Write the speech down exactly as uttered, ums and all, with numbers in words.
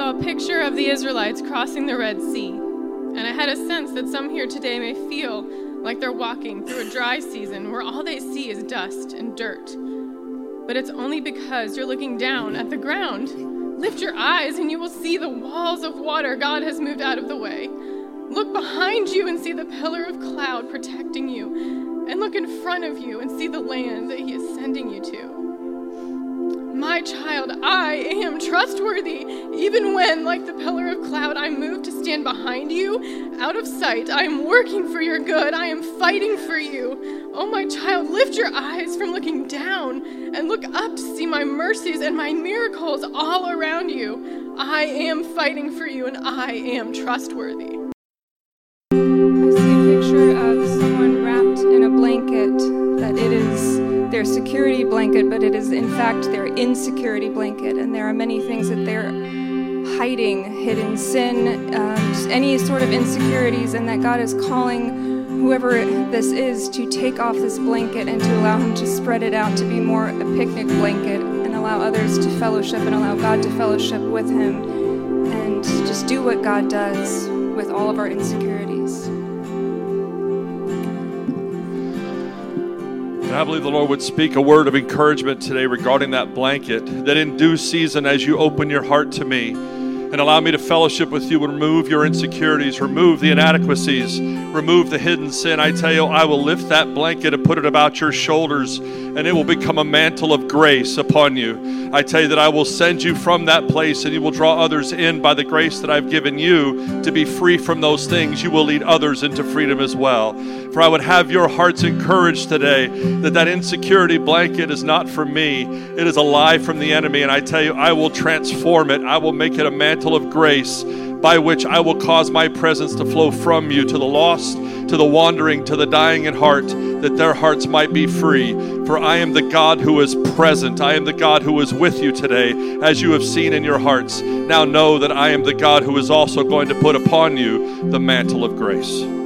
saw a picture of the Israelites crossing the Red Sea, and I had a sense that some here today may feel like they're walking through a dry season where all they see is dust and dirt. But it's only because you're looking down at the ground. Lift your eyes and you will see the walls of water God has moved out of the way. Look behind you and see the pillar of cloud protecting you, and look in front of you and see the land that he is sending you to. My child, I am trustworthy, even when, like the pillar of cloud, I move to stand behind you, out of sight. I am working for your good. I am fighting for you. Oh, my child, lift your eyes from looking down and look up to see my mercies and my miracles all around you. I am fighting for you, and I am trustworthy. I see a picture of someone wrapped in a blanket, that it is their security blanket, but it is in fact their insecurity blanket, and there are many things that they're hiding, hidden sin, um, just any sort of insecurities, and that God is calling whoever this is to take off this blanket and to allow him to spread it out to be more a picnic blanket and allow others to fellowship and allow God to fellowship with him and just do what God does with all of our insecurities. And I believe the Lord would speak a word of encouragement today regarding that blanket, that in due season, as you open your heart to me and allow me to fellowship with you and remove your insecurities, remove the inadequacies, remove the hidden sin, I tell you, I will lift that blanket and put it about your shoulders, and it will become a mantle of grace upon you. I tell you that I will send you from that place, and you will draw others in by the grace that I've given you to be free from those things. You will lead others into freedom as well. For I would have your hearts encouraged today that that insecurity blanket is not for me. It is a lie from the enemy, and I tell you, I will transform it. I will make it a mantle of grace by which I will cause my presence to flow from you to the lost, to the wandering, to the dying in heart, that their hearts might be free. For I am the God who is present. I am the God who is with you today, as you have seen in your hearts. Now know that I am the God who is also going to put upon you the mantle of grace.